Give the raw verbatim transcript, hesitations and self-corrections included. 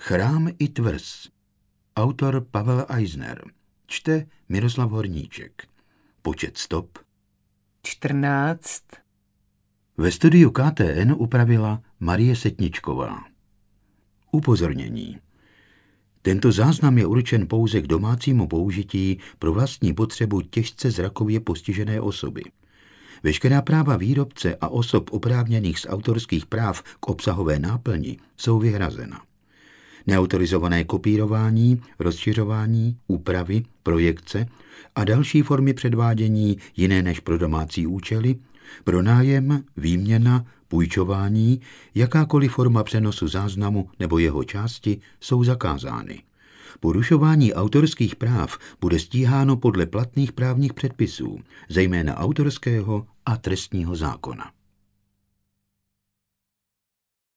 Chrám i tvrz. Autor Pavel Eisner. Čte Miroslav Horníček. Počet stop čtrnáct. Ve studiu K T N upravila Marie Setničková. Upozornění. Tento záznam je určen pouze k domácímu použití pro vlastní potřebu těžce zrakově postižené osoby. Veškerá práva výrobce a osob oprávněných z autorských práv k obsahové náplni jsou vyhrazena. Neautorizované kopírování, rozšiřování, úpravy, projekce a další formy předvádění jiné než pro domácí účely, pronájem, výměna, půjčování, jakákoliv forma přenosu záznamu nebo jeho části jsou zakázány. Porušování autorských práv bude stíháno podle platných právních předpisů, zejména autorského a trestního zákona.